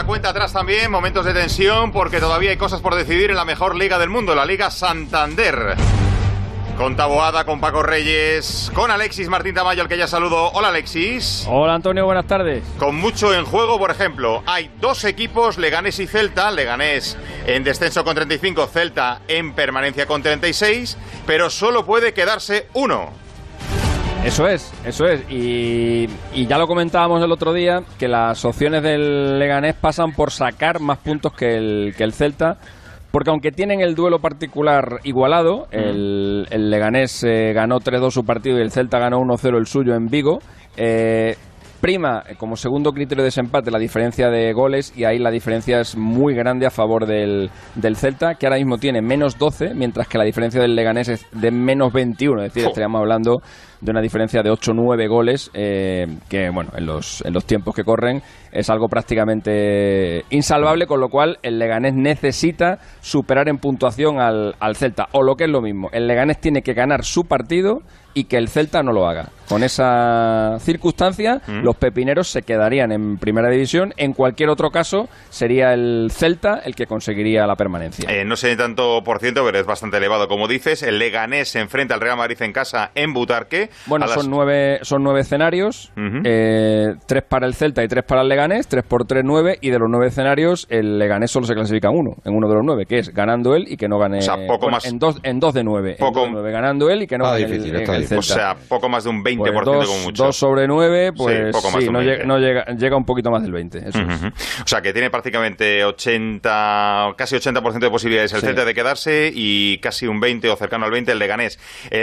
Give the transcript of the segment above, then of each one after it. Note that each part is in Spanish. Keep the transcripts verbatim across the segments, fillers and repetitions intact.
la cuenta atrás también, momentos de tensión, porque todavía hay cosas por decidir en la mejor liga del mundo, la Liga Santander. Con Taboada, con Paco Reyes, con Alexis Martín Tamayo, al que ya saludo. Hola, Alexis. Hola, Antonio, buenas tardes. Con mucho en juego, por ejemplo, hay dos equipos, Leganés y Celta. Leganés en descenso con treinta y cinco, Celta en permanencia con treinta y seis, pero solo puede quedarse uno. Eso es, eso es. Y, y ya lo comentábamos el otro día, que las opciones del Leganés pasan por sacar más puntos que el, que el Celta. Porque aunque tienen el duelo particular igualado, el, el Leganés eh, ganó tres dos su partido y el Celta ganó uno cero el suyo en Vigo, eh, prima como segundo criterio de desempate la diferencia de goles, y ahí la diferencia es muy grande a favor del, del Celta, que ahora mismo tiene menos doce, mientras que la diferencia del Leganés es de menos veintiuno, es decir, estaríamos hablando de una diferencia de ocho nueve goles, eh, que bueno, en los, en los tiempos que corren es algo prácticamente insalvable, con lo cual el Leganés necesita superar en puntuación al, al Celta, o lo que es lo mismo, el Leganés tiene que ganar su partido y que el Celta no lo haga. Con esa circunstancia, ¿Mm? los pepineros se quedarían en primera división. En cualquier otro caso, sería el Celta el que conseguiría la permanencia. Eh, no sé tanto por ciento, pero es bastante elevado, como dices. El Leganés se enfrenta al Real Madrid en casa en Butarque. Bueno, las... son nueve son nueve escenarios, uh-huh. eh, tres para el Celta y tres para el Leganés, tres por tres, nueve, y de los nueve escenarios, el Leganés solo se clasifica uno, en uno de los nueve, que es ganando él y que no gane... O sea, poco bueno, más... En dos, en dos de nueve, poco... en dos de nueve, ganando él y que no ah, gane difícil, el, el, el Celta. O sea, poco más de un veinte por ciento pues dos, como mucho. dos sobre nueve, pues sí, poco más sí, de un no, veinte. llega, no llega, llega un poquito más del veinte. Eso uh-huh. es. O sea, que tiene prácticamente ochenta, casi ochenta por ciento de posibilidades el sí. Celta de quedarse, y casi un veinte o cercano al veinte el Leganés.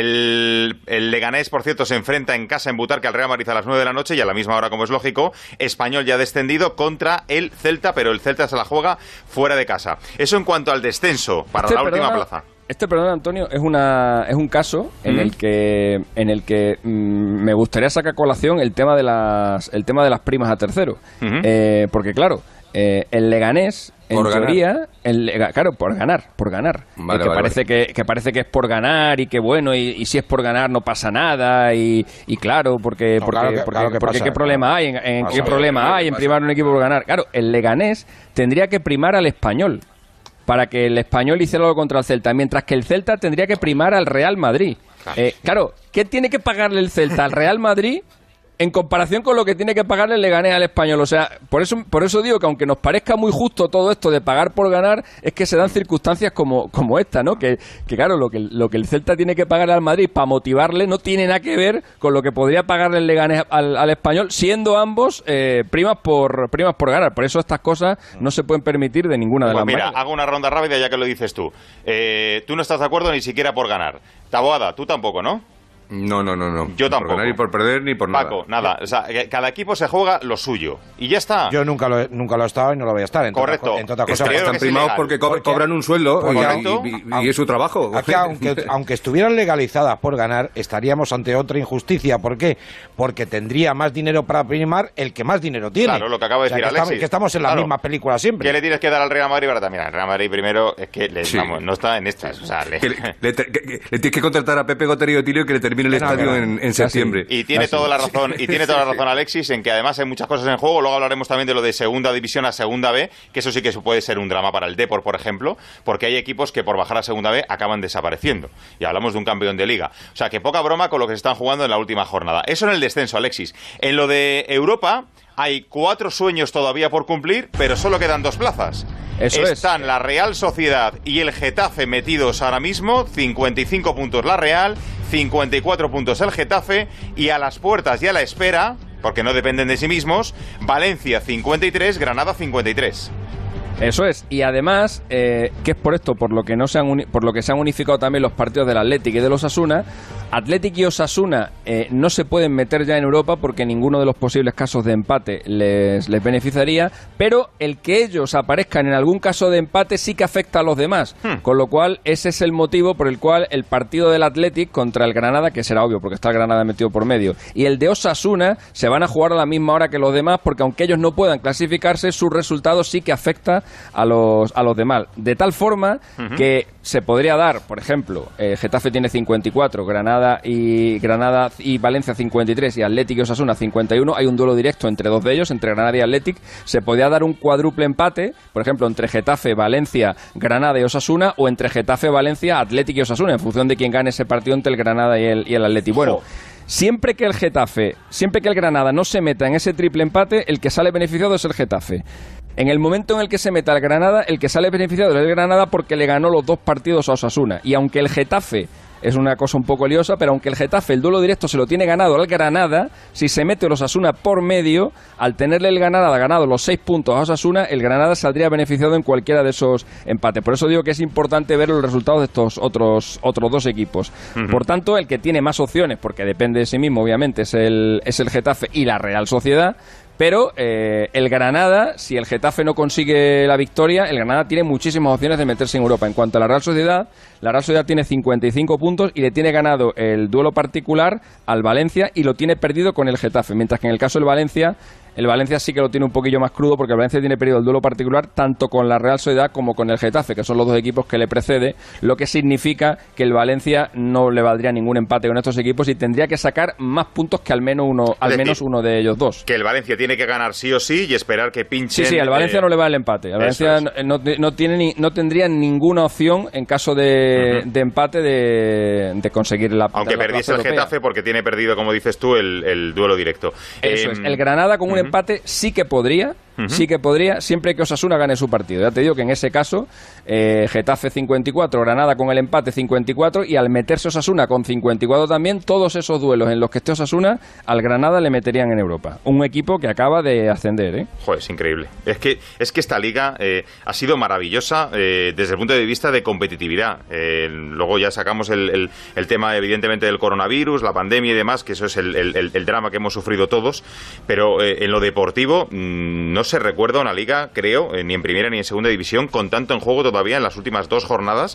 El, el Leganés, por cierto, se enfrenta en casa en Butarque al Real Madrid a las nueve de la noche, y a la misma hora, como es lógico. Español ya descendido contra el Celta, pero el Celta se la juega fuera de casa. Eso en cuanto al descenso para este, la última perdona, plaza. Este, perdón, Antonio, es una es un caso en ¿Mm? el que en el que mmm, me gustaría sacar a colación el tema de las el tema de las primas a tercero, uh-huh. eh, porque claro, eh, el Leganés en por teoría, el, claro, por ganar, por ganar, vale, que vale, parece vale. que que parece que es por ganar y que bueno, y, y si es por ganar no pasa nada, y, y claro, porque no, porque, claro que, porque, claro que porque pasa, qué problema claro. hay en, en pasa, qué problema hay en primar un equipo por ganar. Claro, el Leganés tendría que primar al Español para que el Español hiciera algo contra el Celta, mientras que el Celta tendría que primar al Real Madrid. Eh, claro, ¿qué tiene que pagarle el Celta al Real Madrid en comparación con lo que tiene que pagarle el Leganés al Español? O sea, por eso por eso digo que aunque nos parezca muy justo todo esto de pagar por ganar, es que se dan circunstancias como, como esta, ¿no? Que, que claro, lo que, lo que el Celta tiene que pagarle al Madrid para motivarle no tiene nada que ver con lo que podría pagarle el Leganés al, al Español, siendo ambos eh, primas por primas por ganar. Por eso estas cosas no se pueden permitir de ninguna de pues las mira, maneras. Hago una ronda rápida ya que lo dices tú. Eh, tú no estás de acuerdo ni siquiera por ganar. Taboada, tú tampoco, ¿no? No, no, no, no. Yo tampoco. Por ganar, ni por perder, ni por nada. Paco, nada. O sea, cada equipo se juega lo suyo. Y ya está. Yo nunca lo he, nunca lo he estado y no lo voy a estar. En Correcto. En toda cosa, están primados porque, co- porque cobran un sueldo y, y, y, y es su trabajo. Aquí, aunque, aunque estuvieran legalizadas por ganar, estaríamos ante otra injusticia. ¿Por qué? Porque tendría más dinero para primar el que más dinero tiene. Claro, lo que acaba de o sea, decir que Alexis. Estamos, que estamos en la claro. misma película siempre. ¿Qué le tienes que dar al Real Madrid para también? El Real Madrid primero es que le, sí. vamos, no está en estas. O sea, le... Que le, le, que, que, le tienes que contratar a Pepe Gotero y Otilio que le termine el no, estadio no, en, en septiembre. Y tiene toda la razón, y tiene toda la razón Alexis, en que además hay muchas cosas en juego. Luego hablaremos también de lo de segunda división a segunda B, que eso sí que puede ser un drama para el Depor, por ejemplo, porque hay equipos que por bajar a segunda B acaban desapareciendo. Y hablamos de un campeón de liga. O sea, que poca broma con lo que se están jugando en la última jornada. Eso en el descenso, Alexis. En lo de Europa hay cuatro sueños todavía por cumplir, pero solo quedan dos plazas. Eso Están es. la Real Sociedad y el Getafe metidos ahora mismo, cincuenta y cinco puntos la Real, cincuenta y cuatro puntos el Getafe, y a las puertas y a la espera, porque no dependen de sí mismos, Valencia cincuenta y tres, Granada cincuenta y tres. Eso es, y además, eh, que es por esto, por lo que no se han uni- por lo que se han unificado también los partidos del Athletic y del Osasuna. Athletic y Osasuna eh, no se pueden meter ya en Europa porque ninguno de los posibles casos de empate les, les beneficiaría, pero el que ellos aparezcan en algún caso de empate sí que afecta a los demás, hmm. con lo cual ese es el motivo por el cual el partido del Athletic contra el Granada, que será obvio porque está el Granada metido por medio, y el de Osasuna se van a jugar a la misma hora que los demás, porque aunque ellos no puedan clasificarse, su resultado sí que afecta a los, a los demás, de tal forma uh-huh. que se podría dar, por ejemplo, eh, Getafe tiene cincuenta y cuatro, Granada Granada y Granada y Valencia cincuenta y tres y Athletic y Osasuna cincuenta y uno. Hay un duelo directo entre dos de ellos, entre Granada y Athletic. Se podía dar un cuádruple empate, por ejemplo, entre Getafe, Valencia, Granada y Osasuna, o entre Getafe, Valencia, Athletic y Osasuna, en función de quién gane ese partido entre el Granada y el, y el Athletic. Bueno, oh. siempre que el Getafe, siempre que el Granada no se meta en ese triple empate, el que sale beneficiado es el Getafe. En el momento en el que se meta el Granada, el que sale beneficiado es el Granada porque le ganó los dos partidos a Osasuna. Y aunque el Getafe, es una cosa un poco liosa, pero aunque el Getafe el duelo directo se lo tiene ganado al Granada, si se mete el Osasuna por medio, al tenerle el Granada ganado los seis puntos a Osasuna, el Granada saldría beneficiado en cualquiera de esos empates. Por eso digo que es importante ver los resultados de estos otros otros dos equipos. Uh-huh. Por tanto, el que tiene más opciones, porque depende de sí mismo, obviamente, es el, es el Getafe y la Real Sociedad. Pero eh, el Granada, si el Getafe no consigue la victoria, el Granada tiene muchísimas opciones de meterse en Europa. En cuanto a la Real Sociedad, la Real Sociedad tiene cincuenta y cinco puntos y le tiene ganado el duelo particular al Valencia y lo tiene perdido con el Getafe. Mientras que en el caso del Valencia, el Valencia sí que lo tiene un poquillo más crudo porque el Valencia tiene perdido el duelo particular tanto con la Real Sociedad como con el Getafe, que son los dos equipos que le precede, lo que significa que el Valencia no le valdría ningún empate con estos equipos y tendría que sacar más puntos que al menos uno, al decir, menos uno de ellos dos. Que el Valencia tiene que ganar sí o sí y esperar que pinchen. Sí, sí, al Valencia eh... no le va el empate. Al Valencia es. no, no, tiene ni, no tendría ninguna opción en caso de, uh-huh. de empate de, de conseguir la Aunque la perdiese el europea. Getafe porque tiene perdido, como dices tú, el, el duelo directo. Eso eh, es. El Granada con uh-huh. un empate sí que podría, uh-huh. sí que podría, siempre que Osasuna gane su partido. Ya te digo que en ese caso, eh, Getafe cincuenta y cuatro, Granada con el empate cincuenta y cuatro, y al meterse Osasuna con cincuenta y cuatro también, todos esos duelos en los que esté Osasuna, al Granada le meterían en Europa. Un equipo que acaba de ascender, ¿eh? Joder, es increíble. Es que, es que esta liga eh, ha sido maravillosa eh, desde el punto de vista de competitividad. Eh, luego ya sacamos el, el, el tema, evidentemente, del coronavirus, la pandemia y demás, que eso es el, el, el drama que hemos sufrido todos, pero eh, en lo deportivo no se recuerda una liga, creo, ni en primera ni en segunda división, con tanto en juego todavía en las últimas dos jornadas,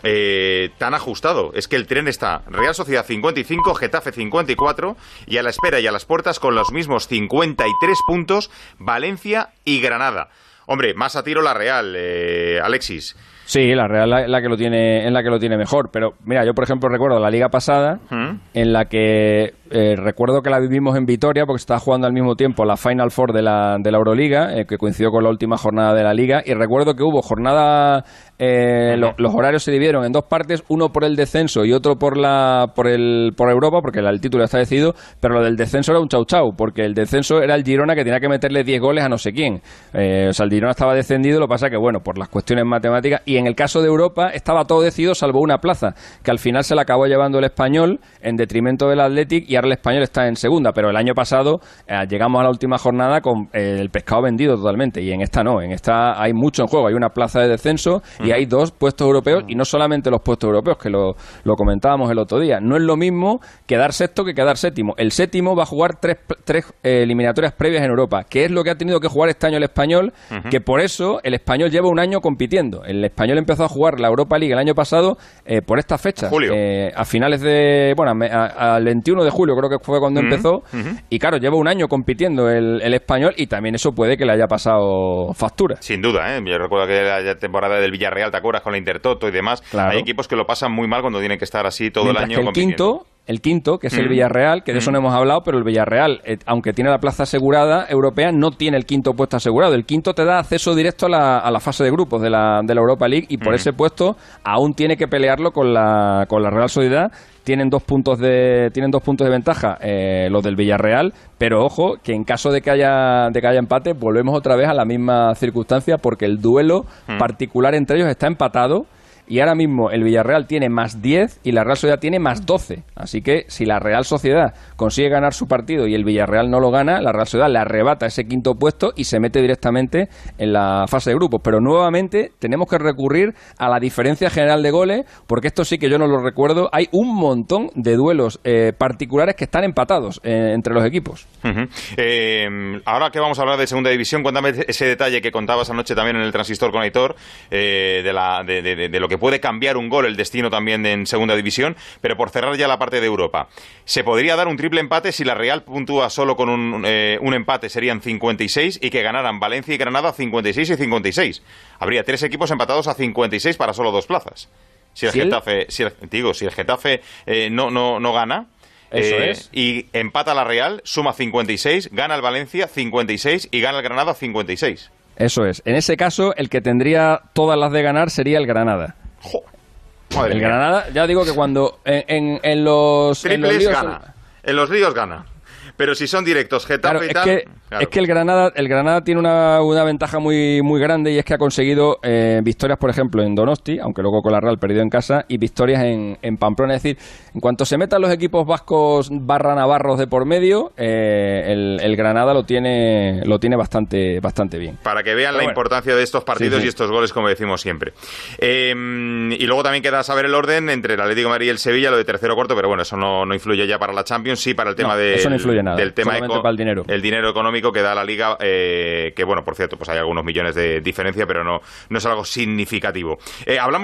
eh, tan ajustado. Es que el tren está Real Sociedad cincuenta y cinco, Getafe cincuenta y cuatro, y a la espera y a las puertas con los mismos cincuenta y tres puntos Valencia y Granada. Hombre, más a tiro la Real, eh, Alexis. Sí, la Real es la que lo tiene, es la que lo tiene mejor, pero mira, yo por ejemplo recuerdo la liga pasada ¿Mm? en la que eh, recuerdo que la vivimos en Vitoria porque estaba jugando al mismo tiempo la Final Four de la, de la Euroliga, eh, que coincidió con la última jornada de la liga, y recuerdo que hubo jornada, eh, lo, los horarios se dividieron en dos partes, uno por el descenso y otro por la por el por Europa, porque el, el título está decidido, pero lo del descenso era un chau chau, porque el descenso era el Girona que tenía que meterle diez goles a no sé quién, eh, o sea, el Girona estaba descendido, lo que pasa que bueno, por las cuestiones matemáticas, y en el caso de Europa estaba todo decidido salvo una plaza, que al final se la acabó llevando el Español en detrimento del Athletic, y ahora el Español está en segunda, pero el año pasado eh, llegamos a la última jornada con eh, el pescado vendido totalmente, y en esta no, en esta hay mucho en juego, hay una plaza de descenso y hay dos puestos europeos, y no solamente los puestos europeos, que lo, lo comentábamos el otro día, no es lo mismo quedar sexto que quedar séptimo. El séptimo va a jugar tres, tres eh, eliminatorias previas en Europa, que es lo que ha tenido que jugar este año el Español, uh-huh. que por eso el Español lleva un año compitiendo. El Español empezó a jugar la Europa League el año pasado eh, por esta fecha, eh, a finales de, bueno, al veintiuno de julio creo que fue cuando uh-huh, empezó, uh-huh. y claro, lleva un año compitiendo el, el Español, y también eso puede que le haya pasado factura. Sin duda, ¿eh? Yo recuerdo que la temporada del Villarreal, ¿te acuerdas? Con la Intertoto y demás, claro. Hay equipos que lo pasan muy mal cuando tienen que estar así todo Mientras el año que el compitiendo. Quinto, el quinto, que es el Villarreal, que de eso no hemos hablado, pero el Villarreal, eh, aunque tiene la plaza asegurada europea, no tiene el quinto puesto asegurado. El quinto te da acceso directo a la, a la fase de grupos de la, de la Europa League, y por mm. ese puesto aún tiene que pelearlo con la, con la Real Sociedad. Tienen dos puntos de, tienen dos puntos de ventaja eh, los del Villarreal, pero ojo, que en caso de que haya, de que haya empate, volvemos otra vez a la misma circunstancia, porque el duelo mm. particular entre ellos está empatado. Y ahora mismo el Villarreal tiene más diez y la Real Sociedad tiene más doce. Así que si la Real Sociedad consigue ganar su partido y el Villarreal no lo gana, la Real Sociedad le arrebata ese quinto puesto y se mete directamente en la fase de grupos. Pero nuevamente tenemos que recurrir a la diferencia general de goles, porque esto sí que yo no lo recuerdo. Hay un montón de duelos eh, particulares que están empatados eh, entre los equipos. Uh-huh. Eh, ahora que vamos a hablar de segunda división, cuéntame ese detalle que contabas anoche también en el Transistor con Aitor, eh, de, la, de, de, de lo que puede cambiar un gol el destino también en segunda división. Pero por cerrar ya la parte de Europa, se podría dar un triple empate si la Real puntúa solo con un, eh, un empate, serían cincuenta y seis, y que ganaran Valencia y Granada cincuenta y seis y cincuenta y seis. Habría tres equipos empatados a cincuenta y seis para solo dos plazas. Si el ¿Si Getafe, si el, digo, si el Getafe eh, no, no, no gana... Eso eh, es. Y empata la Real, suma cincuenta y seis, gana el Valencia cincuenta y seis y gana el Granada cincuenta y seis. Eso es. En ese caso, el que tendría todas las de ganar sería el Granada. Jo, madre el mía. Granada, ya digo que cuando en, en, en los... en los Triples líos- gana. En los líos gana. Pero si son directos, Getafe Claro, y es tal... que, claro. es que el Granada, el Granada tiene una, una ventaja muy, muy grande y es que ha conseguido eh, victorias, por ejemplo, en Donosti, aunque luego con la Real perdió en casa, y victorias en, en Pamplona. Es decir, en cuanto se metan los equipos vascos barra navarros de por medio, eh, el, el Granada lo tiene, lo tiene bastante, bastante bien. Para que vean Pero la bueno. importancia de estos partidos Sí, sí. y estos goles, como decimos siempre. Eh, y luego también queda saber el orden entre el Atlético de Madrid y el Sevilla, lo de tercero o cuarto, pero bueno, eso no, no influye ya para la Champions, sí para el tema No, del, eso no influye nada, del tema solamente para el dinero. el dinero económico que da la Liga, eh, que bueno, por cierto, pues hay algunos millones de diferencia, pero no, no es algo significativo. Eh, hablamos